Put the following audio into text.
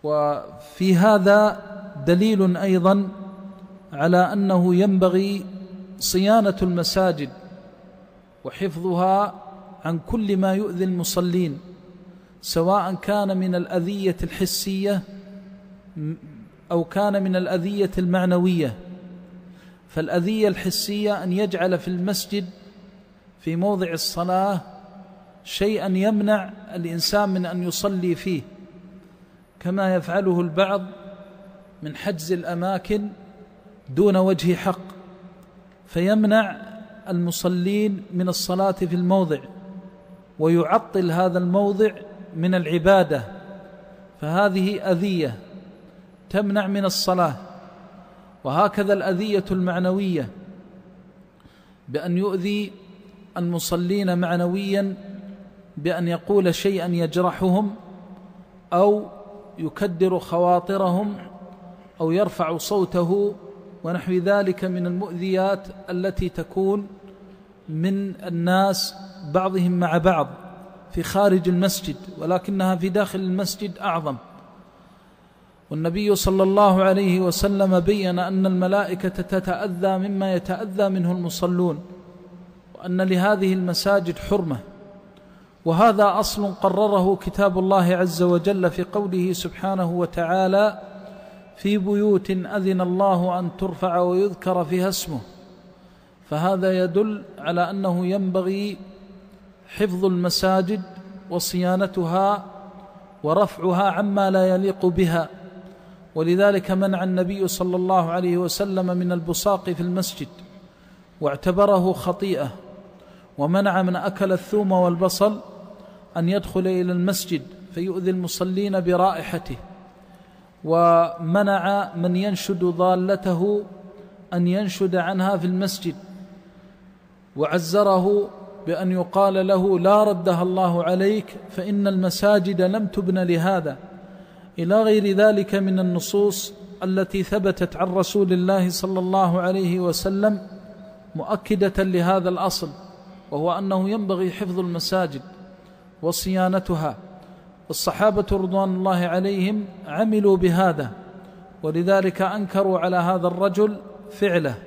وفي هذا دليل أيضا على أنه ينبغي صيانة المساجد وحفظها عن كل ما يؤذي المصلين، سواء كان من الأذية الحسية أو كان من الأذية المعنوية. فالأذية الحسية أن يجعل في المسجد في موضع الصلاة شيئا يمنع الإنسان من أن يصلي فيه، كما يفعله البعض من حجز الأماكن دون وجه حق، فيمنع المصلين من الصلاة في الموضع ويعطل هذا الموضع من العبادة، فهذه أذية تمنع من الصلاة. وهكذا الأذية المعنوية بأن يؤذي المصلين معنويا بأن يقول شيئا يجرحهم أو يكدر خواطرهم أو يرفع صوته ونحو ذلك من المؤذيات التي تكون من الناس بعضهم مع بعض في خارج المسجد، ولكنها في داخل المسجد أعظم. والنبي صلى الله عليه وسلم بيّن أن الملائكة تتأذى مما يتأذى منه المصلون، وأن لهذه المساجد حرمة. وهذا أصل قرره كتاب الله عز وجل في قوله سبحانه وتعالى: في بيوت أذن الله أن ترفع ويذكر فيها اسمه. فهذا يدل على أنه ينبغي حفظ المساجد وصيانتها ورفعها عما لا يليق بها. ولذلك منع النبي صلى الله عليه وسلم من البصاق في المسجد واعتبره خطيئة، ومنع من أكل الثوم والبصل أن يدخل إلى المسجد فيؤذي المصلين برائحته، ومنع من ينشد ضالته أن ينشد عنها في المسجد، وعزره بأن يقال له: لا ردها الله عليك فإن المساجد لم تبن لهذا، إلى غير ذلك من النصوص التي ثبتت عن رسول الله صلى الله عليه وسلم مؤكدة لهذا الأصل، وهو أنه ينبغي حفظ المساجد وصيانتها. الصحابة رضوان الله عليهم عملوا بهذا، ولذلك أنكروا على هذا الرجل فعله،